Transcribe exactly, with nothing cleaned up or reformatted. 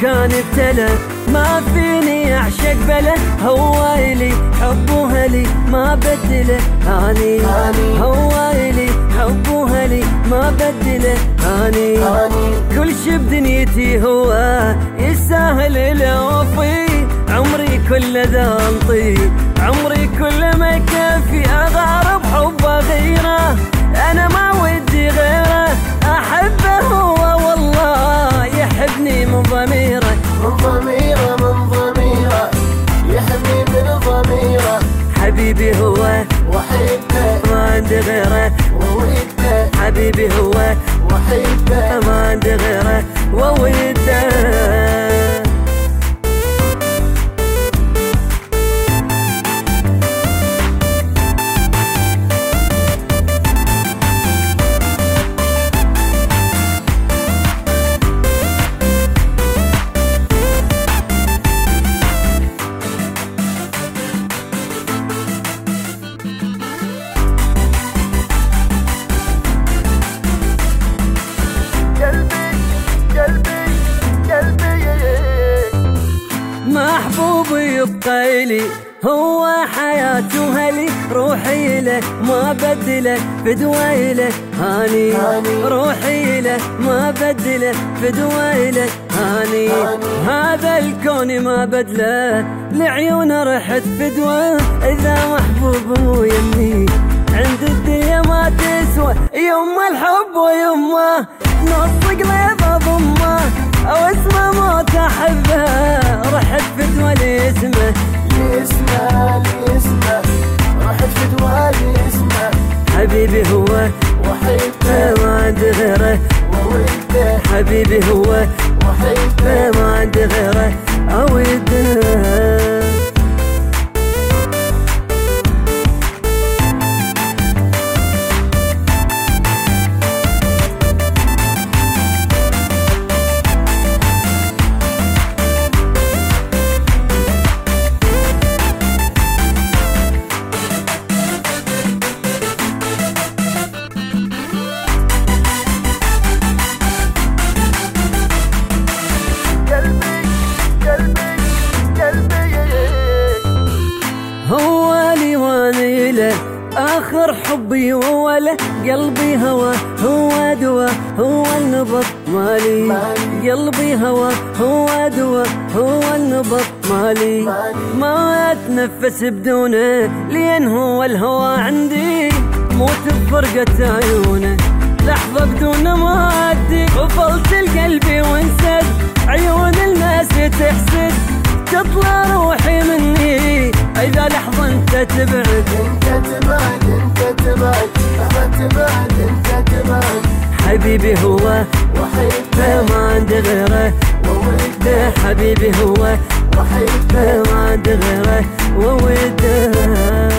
كان ابتلى ما فيني اعشق بله، هو إلي حبه لي ما بدله هاني، هو إلي حبه لي ما بدله هاني. كل شي بدنيتي هو يستاهل الوفي، عمري كله ذا انطي، عمري كله ما يكفي اغار بحبه غيره، انا ما ودي غيره، احبه هو والله يحبني من ضميره، من ضميره من ضميره يحبني من ضميره. حبيبي هو وحيده ما عندي غيره ووده، حبيبي هو وحيده ما عندي غيره ووده. محبوبي يبقى لي هو حياتي وهلي، روحي له ما بدله فدوى له هاني، روحي له ما بدله فدوى له هاني. هذا الكون ما بدله لعيونه رحت فدوى، اذا محبوب مو يمي عند الدنيا ما تسوى، يما الحب ويما نص قلب اضمه، او اسمه موت احبه رحت فدوى لاسمه، لاسمه لاسمه رحت فدوى لاسمه. حبيبي هو وحيده ما عندي غيره ووده، حبيبي هو وحيده ما عندي غيره اوده. هو لي واني له آخر حبي ووله، قلبي هوى هو دوا هو النبض مالي، قلبي هوى هو دوا هو النبض مالي، ما أتنفس بدونه لين هو الهوى عندي، موت بفرقة عيونه لحظة بدون ما أدي، غفلت القلبي وانسد عيون الناس تحسد، تطلع روحي مني إذا لحظة انت تبعد، انت تبعد انت تبعد لحظة تبعد انت تبعد. حبيبي هو وحيده ما عندي غيره ووده، حبيبي هو وحيده ما عندي غيره ووده.